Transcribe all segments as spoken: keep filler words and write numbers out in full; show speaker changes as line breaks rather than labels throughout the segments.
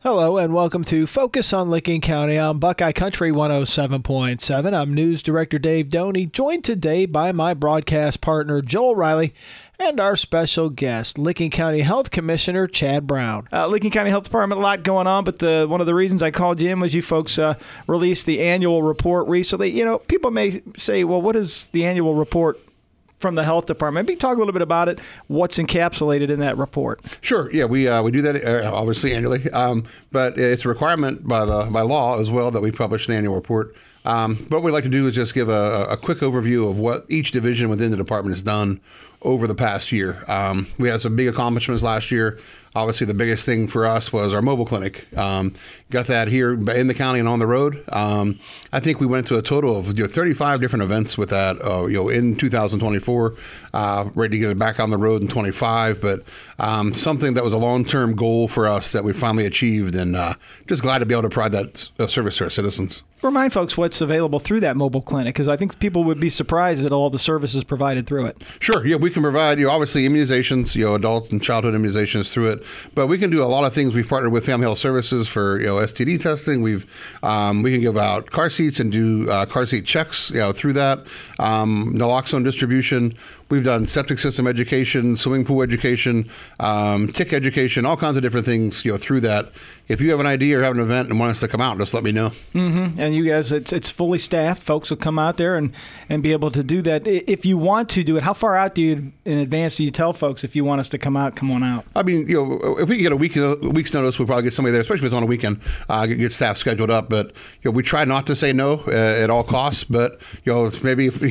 Hello and welcome to Focus on Licking County on Buckeye Country one oh seven point seven. I'm News Director Dave Doney, joined today by my broadcast partner Joel Riley and our special guest, Licking County Health Commissioner Chad Brown.
Uh, Licking County Health Department, a lot going on, but uh, one of the reasons I called you in was you folks uh, released the annual report recently. You know, people may say, well, what is the annual report from the health department? Maybe talk a little bit about it, what's encapsulated in that report.
Sure. Yeah, we uh, we do that uh, obviously annually, um, but it's a requirement by the by law as well that we publish an annual report. Um, what we'd like to do is just give a, a quick overview of what each division within the department has done over the past year. Um, we had some big accomplishments last year. Obviously, the biggest thing for us was our mobile clinic. Um, got that here in the county and on the road. Um, I think we went to a total of you know, thirty-five different events with that. Uh, you know, in two thousand twenty-four, uh, ready to get it back on the road in twenty-five. But um, something that was a long-term goal for us that we finally achieved, and uh, just glad to be able to provide that uh, service to our citizens.
Remind folks what's available through that mobile clinic, because I think people would be surprised at all the services provided through it.
Sure. Yeah, we can provide, you know, obviously immunizations, you know, adult and childhood immunizations through it, but we can do a lot of things. We've partnered with Family Health Services for, you know, S T D testing. We've, um, we can give out car seats and do uh, car seat checks, you know, through that. Um, naloxone distribution. We've done septic system education, swimming pool education, um, tick education, all kinds of different things, you know, through that. If you have an idea or have an event and want us to come out, just let me know.
Mm-hmm. And you guys, it's it's fully staffed. Folks will come out there and, and be able to do that. If you want to do it, how far out do you, in advance, do you tell folks if you want us to come out, come on out?
I mean, you know, if we can get a week a week's notice, we'll probably get somebody there, especially if it's on a weekend, uh, get, get staff scheduled up. But, you know, we try not to say no uh, at all costs. But, you know, maybe if,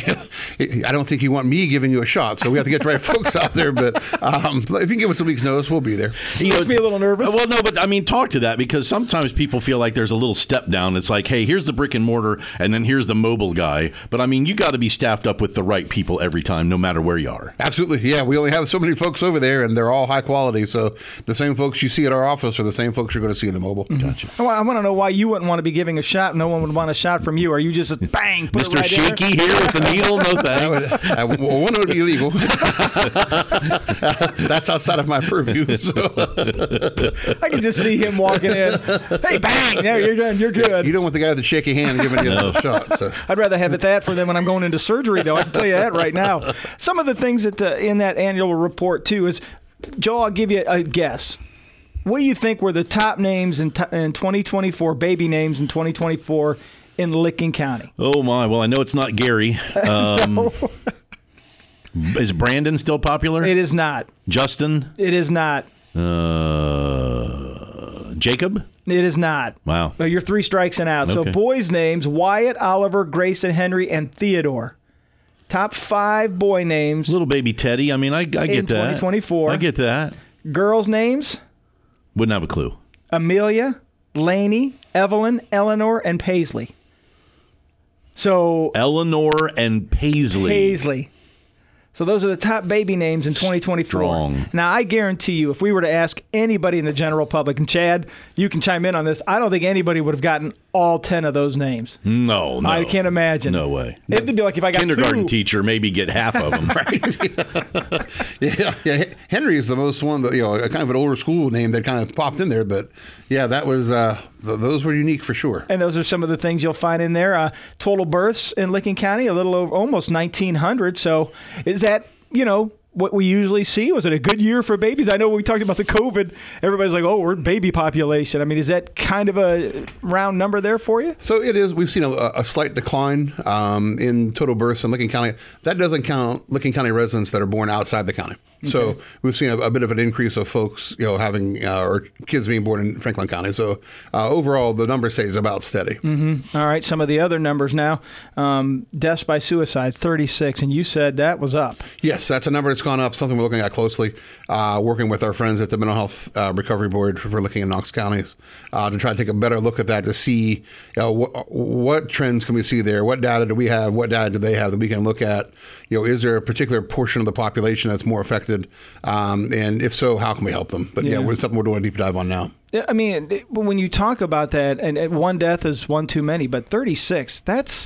I don't think you want me giving you a shot, so we have to get the right folks out there. But um, if you can give us a week's notice, we'll be there.
You must be a little nervous.
Well, no, but I mean, talk to that, because sometimes people feel like there's a little step down. It's like, hey, here's the brick and mortar, and then here's the mobile guy. But I mean, you got to be staffed up with the right people every time, no matter where you are.
Absolutely. Yeah, we only have so many folks over there, and they're all high quality. So the same folks you see at our office are the same folks you're going to see in the mobile.
Mm-hmm. Gotcha. Well, I want to know why you wouldn't want to be giving a shot. No one would want a shot from you. Are you just a bang, put
Mister
it right
Shaky
there?
here with the needle? No thanks.
Would, uh, well, one would be illegal. That's outside of my purview. So.
I can just see him walking in. Hey, bang! There, you're done. You're good.
You don't want the guy with the shaky hand giving you a shot. So.
I'd rather have it that for them when I'm going into surgery, though. I can tell you that right now. Some of the things that uh, in that annual report too is, Joel, I'll give you a guess. What do you think were the top names in, t- in twenty twenty-four, baby names in twenty twenty-four in Licking County?
Oh my! Well, I know it's not Gary. Um,
no.
Is Brandon still popular?
It is not.
Justin?
It is not.
Uh, Jacob?
It is not.
Wow.
So you're three strikes and out.
Okay.
So boys' names, Wyatt, Oliver, Grayson, Henry, and Theodore. Top five boy names.
Little baby Teddy. I mean, I, I get
in
that.
twenty twenty-four.
I get that.
Girls' names?
Wouldn't have a clue.
Amelia, Lainey, Evelyn, Eleanor, and Paisley. So
Eleanor and Paisley.
Paisley. So those are the top baby names in twenty twenty-four.
Strong.
Now, I guarantee you, if we were to ask anybody in the general public, and Chad, you can chime in on this, I don't think anybody would have gotten all ten of those names.
No, no.
I can't imagine.
No way.
It'd be like if I got
kindergarten
two.
teacher, maybe get half of them.
yeah, yeah. Henry is the most one that, you know, kind of an older school name that kind of popped in there. But yeah, that was, uh, th- those were unique for sure.
And those are some of the things you'll find in there. Uh, total births in Licking County, a little over, almost nineteen hundred. So is that, you know, what we usually see? Was it a good year for babies? I know we talked about the COVID. Everybody's like, oh, we're baby population. I mean, is that kind of a round number there for you?
So it is. We've seen a, a slight decline um, in total births in Licking County. That doesn't count Licking County residents that are born outside the county. Okay. So we've seen a, a bit of an increase of folks, you know, having uh, or kids being born in Franklin County. So uh, overall, the number stays about steady.
Mm-hmm. All right. Some of the other numbers now. Um, deaths by suicide, thirty-six. And you said that was up.
Yes, that's a number that's gone up. Something we're looking at closely, uh, working with our friends at the Mental Health uh, Recovery Board for, for looking in Knox counties uh, to try to take a better look at that to see you know, wh- what trends can we see there? What data do we have? What data do they have that we can look at? You know, is there a particular portion of the population that's more affected? Um, and if so, how can we help them? But yeah, yeah it's something we're doing a deep dive on now.
I mean, when you talk about that, and one death is one too many, but thirty-six, that's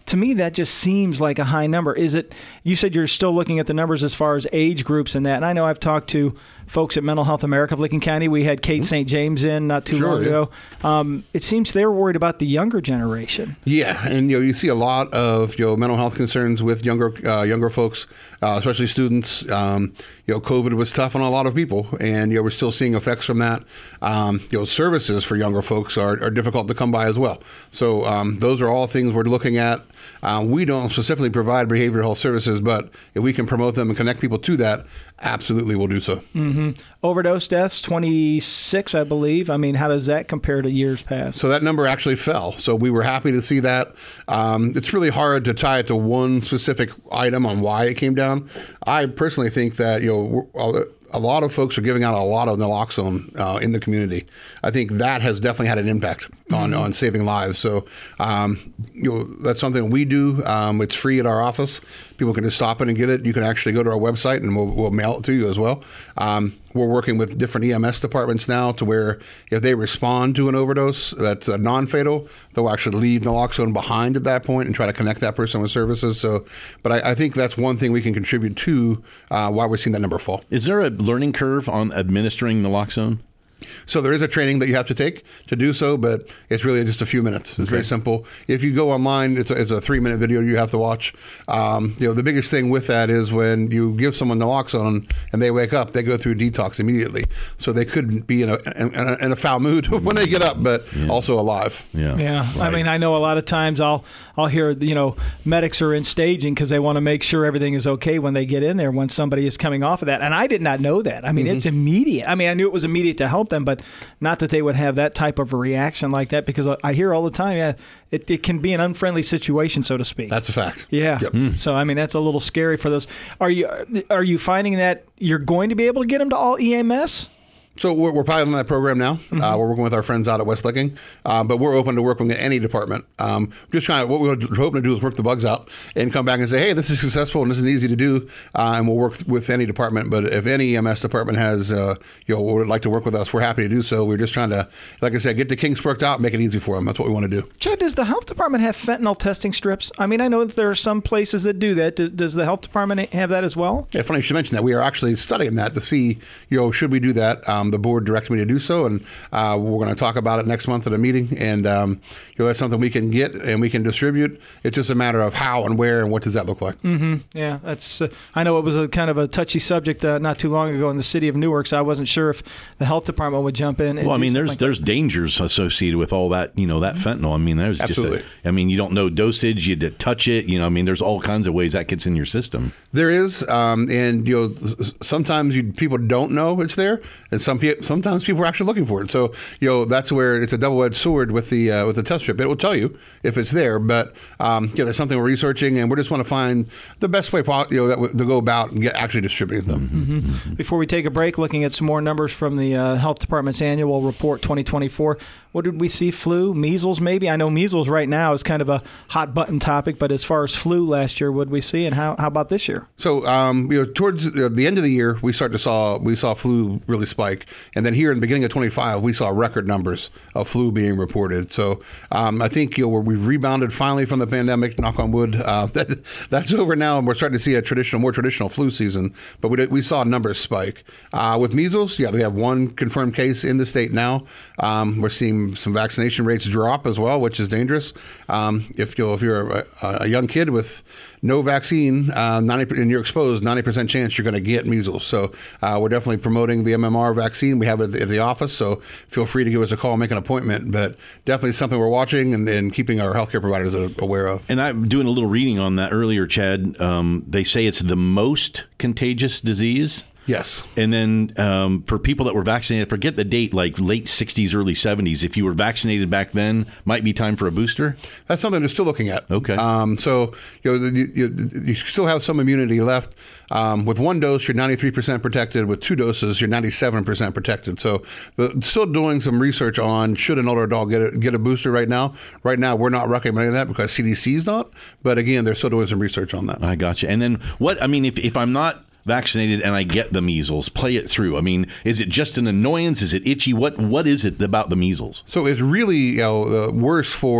to me, that just seems like a high number. Is it? You said you're still looking at the numbers as far as age groups and that. And I know I've talked to folks at Mental Health America of Licking County. We had Kate Saint James in not too
Sure,
long
yeah.
ago. Um, it seems they're worried about the younger generation.
Yeah, and you know you see a lot of you know mental health concerns with younger uh, younger folks, uh, especially students. Um, you know, COVID was tough on a lot of people, and you know we're still seeing effects from that. Um, you know, services for younger folks are, are difficult to come by as well. So um, those are all things we're looking at. Uh, we don't specifically provide behavioral health services, but if we can promote them and connect people to that, absolutely we'll do so.
Mm-hmm. Overdose deaths, twenty-six, I believe. I mean, how does that compare to years past?
So that number actually fell. So we were happy to see that. Um, it's really hard to tie it to one specific item on why it came down. I personally think that, you know, we're- a lot of folks are giving out a lot of naloxone uh, in the community. I think that has definitely had an impact on, mm-hmm. on saving lives. So, um, you know, that's something we do. Um, it's free at our office. People can just stop in and get it. You can actually go to our website and we'll, we'll mail it to you as well. Um, we're working with different E M S departments now to where if they respond to an overdose that's a non-fatal, they'll actually leave naloxone behind at that point and try to connect that person with services. So, but I, I think that's one thing we can contribute to uh, why we're seeing that number fall.
Is there a learning curve on administering naloxone?
So there is a training that you have to take to do so, but it's really just a few minutes. It's okay. Very simple. If you go online, it's a, it's a three-minute video you have to watch. Um, you know, the biggest thing with that is when you give someone naloxone and they wake up, they go through detox immediately. So they could be in a in a, in a foul mood when they get up, but yeah. also alive.
Yeah, yeah. Right. I mean, I know a lot of times I'll I'll hear you know medics are in staging because they want to make sure everything is okay when they get in there when somebody is coming off of that, and I did not know that. I mean, mm-hmm. it's immediate. I mean, I knew it was immediate to help them, but not that they would have that type of a reaction like that, because I hear all the time, yeah, it, it can be an unfriendly situation, so to speak.
That's a fact.
Yeah.
Yep.
Mm. So, I mean, that's a little scary for those. Are you are you finding that you're going to be able to get them to all E M S?
So we're, we're piloting that program now. Mm-hmm. Uh, we're working with our friends out at West Licking, uh, but we're open to working with any department. Um, just trying to, what we're hoping to do is work the bugs out and come back and say, hey, this is successful and this is easy to do, uh, and we'll work with any department. But if any E M S department has, uh, you know, would like to work with us, we're happy to do so. We're just trying to, like I said, get the kinks worked out, make it easy for them. That's what we want to do.
Chad, does the health department have fentanyl testing strips? I mean, I know that there are some places that do that. Does the health department have that as well?
Yeah, funny you should mention that. We are actually studying that to see, you know, should we do that? Um, the board directed me to do so, and uh, we're going to talk about it next month at a meeting, and um, you know that's something we can get and we can distribute. It's just a matter of how and where and what does that look like.
Mm-hmm. Yeah, that's. Uh, I know it was a kind of a touchy subject uh, not too long ago in the city of Newark, so I wasn't sure if the health department would jump in. And
well, I mean, there's
like
there's
that.
dangers associated with all that, you know, that fentanyl. I mean, there's
Absolutely.
just. A, I mean, you don't know dosage, you touch it. You know, I mean, there's all kinds of ways that gets in your system.
There is, um, and you know, sometimes you, people don't know it's there, and some people sometimes people are actually looking for it. So you know, that's where it's a double-edged sword with the uh, with the test strip. It will tell you if it's there, but um, yeah, that's something we're researching, and we just want to find the best way, you know, that w- to go about and get actually distributing them.
Mm-hmm. Before we take a break, looking at some more numbers from the uh, health department's annual report twenty twenty-four. What did we see? Flu, measles, maybe? I know measles right now is kind of a hot button topic, but as far as flu last year, what did we see, and how how about this year?
So, um, you know, towards the end of the year, we started to saw we saw flu really spike, and then here in the beginning of twenty-five, we saw record numbers of flu being reported. So, um, I think you know we've rebounded finally from the pandemic. Knock on wood, uh, that, that's over now, and we're starting to see a traditional, more traditional flu season. But we we saw numbers spike uh, with measles. Yeah, we have one confirmed case in the state now. Um, we're seeing some vaccination rates drop as well, which is dangerous. Um, if you know, if you're a, a young kid with no vaccine, uh, ninety and you're exposed, ninety percent chance you're going to get measles. So uh, we're definitely promoting the M M R vaccine. We have it at the office, so feel free to give us a call, make an appointment. But definitely something we're watching and, and keeping our healthcare providers aware of.
And I'm doing a little reading on that earlier, Chad. Um, they say it's the most contagious disease.
Yes.
And then um, for people that were vaccinated, forget the date, like late sixties, early seventies. If you were vaccinated back then, might be time for a booster?
That's something they're still looking at.
Okay.
Um, so, you know, you, you, you still have some immunity left. Um, with one dose, you're ninety-three percent protected. With two doses, you're ninety-seven percent protected. So, but still doing some research on should an older adult get a, get a booster right now. Right now, we're not recommending that because C D C's not. But again, they're still doing some research on that.
I got you. And then what, I mean, if, if I'm not vaccinated and I get the measles, play it through. I mean, is it just an annoyance? Is it itchy? What What is it about the measles?
So it's really, you know, uh, worse for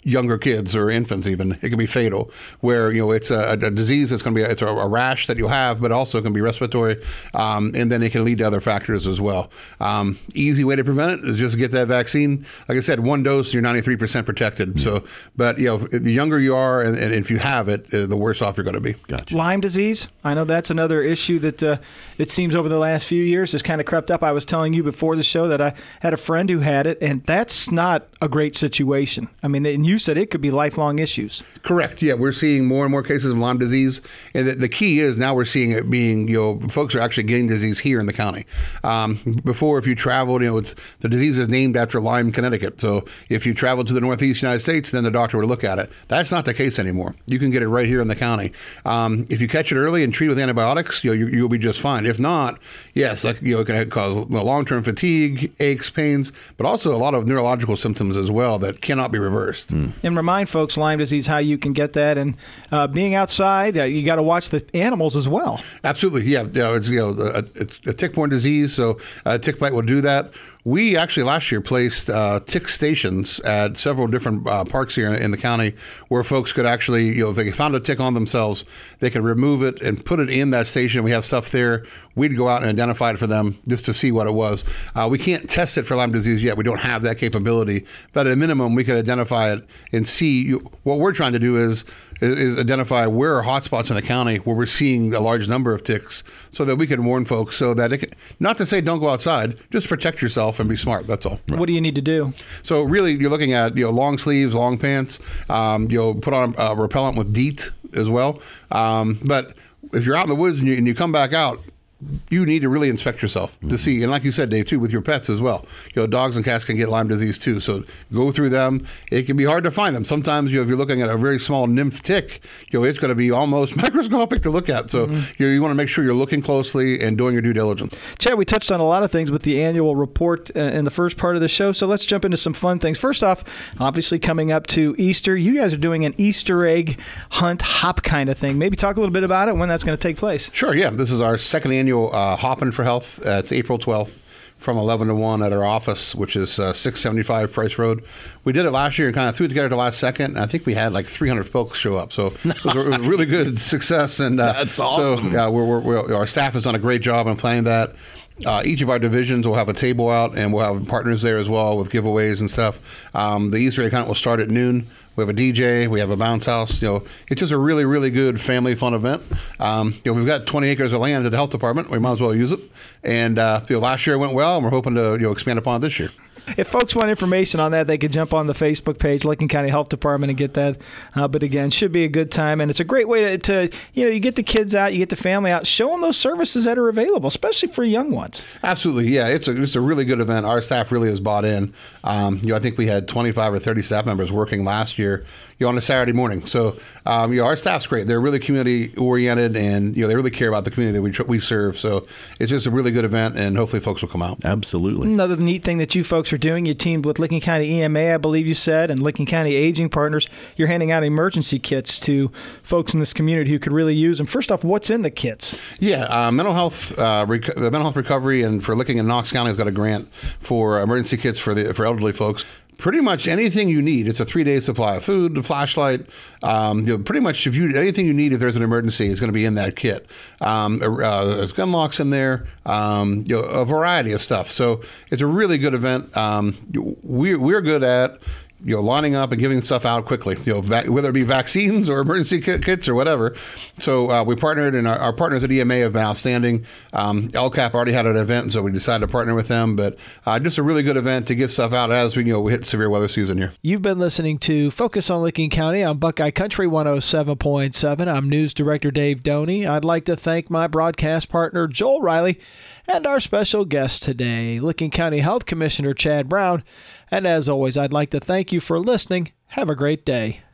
younger kids or infants even. It can be fatal, where, you know, it's a, a disease that's going to be, a, it's a, a rash that you'll have, but also can be respiratory, um, and then it can lead to other factors as well. Um, easy way to prevent it is just get that vaccine. Like I said, one dose, you're ninety-three percent protected. Mm-hmm. So, but, you know, the younger you are, and, and if you have it, uh, the worse off you're going to be.
Gotcha.
Lyme disease, I know that's another issue that uh, it seems over the last few years has kind of crept up. I was telling you before the show that I had a friend who had it, and that's not a great situation. I mean, and you said it could be lifelong issues.
Correct. Yeah, we're seeing more and more cases of Lyme disease, and the, the key is now we're seeing it being, you know, folks are actually getting disease here in the county. Um, before, if you traveled, you know, it's the disease is named after Lyme, Connecticut. So if you traveled to the Northeast United States, then the doctor would look at it. That's not the case anymore. You can get it right here in the county. Um, if you catch it early and treat with antibiotics, you know, you, you'll be just fine. If not, yes, like, you know, it can cause long-term fatigue, aches, pains, but also a lot of neurological symptoms as well that cannot be reversed. Mm.
And remind folks, Lyme disease, how you can get that, and uh, being outside, uh, you got to watch the animals as well.
Absolutely, yeah. You know, it's, you know, a, it's a tick-borne disease, so a tick bite will do that. We actually last year placed uh, tick stations at several different uh, parks here in the county where folks could actually, you know, if they found a tick on themselves, they could remove it and put it in that station. We have stuff there. We'd go out and identify it for them just to see what it was. Uh, we can't test it for Lyme disease yet. We don't have that capability. But at a minimum, we could identify it and see. You, what we're trying to do is, is, is identify where are hotspots in the county where we're seeing a large number of ticks so that we can warn folks so that, it can, not to say don't go outside, just protect yourself and be smart. That's all.
Right. What do you need to do?
So really, you're looking at, you know, long sleeves, long pants. Um, you'll put on a repellent with DEET as well. Um, but if you're out in the woods and you, and you come back out, you need to really inspect yourself to see. And like you said, Dave, too, with your pets as well. You know, dogs and cats can get Lyme disease too. So go through them. It can be hard to find them. Sometimes, you know, if you're looking at a very small nymph tick, you know, it's going to be almost microscopic to look at. So mm-hmm. you, you want to make sure you're looking closely and doing your due diligence.
Chad, we touched on a lot of things with the annual report uh, in the first part of the show. So let's jump into some fun things. First off, obviously coming up to Easter, you guys are doing an Easter egg hunt hop kind of thing. Maybe talk a little bit about it, when that's going to take place.
Sure, yeah. This is our second annual uh, Hoppin' for Health. Uh, it's April twelfth from eleven to one at our office, which is uh, six seventy-five Price Road. We did it last year and kind of threw it together at the last second. I think we had like three hundred folks show up. So it was a really good success. And uh,
That's awesome.
So yeah, we're, we're, we're, our staff has done a great job in planning that. Uh, each of our divisions will have a table out, and we'll have partners there as well with giveaways and stuff. Um, the Easter egg hunt will start at noon. We have a D J. We have a bounce house. You know, it's just a really, really good family fun event. Um, you know, we've got twenty acres of land at the health department. We might as well use it. And uh, you know, last year it went well, and we're hoping to, you know, expand upon it this year.
If folks want information on that, they can jump on the Facebook page, Licking County Health Department, and get that. Uh, but again, should be a good time, and it's a great way to, to, you know, you get the kids out, you get the family out, show them those services that are available, especially for young ones.
Absolutely, yeah. It's a it's a really good event. Our staff really has bought in. Um, you know, I think we had twenty-five or thirty staff members working last year, you know, on a Saturday morning. So, um, you know, our staff's great. They're really community oriented, and you know, they really care about the community that we tr- we serve. So, it's just a really good event, and hopefully, folks will come out.
Absolutely.
Another neat thing that you folks are doing, you teamed with Licking County E M A, I believe you said, and Licking County Aging Partners. You're handing out emergency kits to folks in this community who could really use them. First off, what's in the kits?
Yeah, uh, mental health, uh, rec- the mental health recovery, and for Licking and Knox County has got a grant for emergency kits for the for elderly folks. Pretty much anything you need. It's a three-day supply of food, a flashlight. Um, you know, pretty much if you anything you need if there's an emergency is going to be in that kit. Um, uh, there's gun locks in there. Um, you know, a variety of stuff. So it's a really good event. Um, we're we're good at, you know, lining up and giving stuff out quickly, you know, va- whether it be vaccines or emergency kit, kits or whatever. So uh, we partnered, and our, our partners at E M A have been outstanding. Um, L C A P already had an event, so we decided to partner with them. But uh, just a really good event to give stuff out as we, you know, we hit severe weather season here.
You've been listening to Focus on Licking County on Buckeye Country one oh seven point seven. I'm News Director Dave Doney. I'd like to thank my broadcast partner, Joel Riley, and our special guest today, Licking County Health Commissioner Chad Brown. And as always, I'd like to thank you for listening. Have a great day.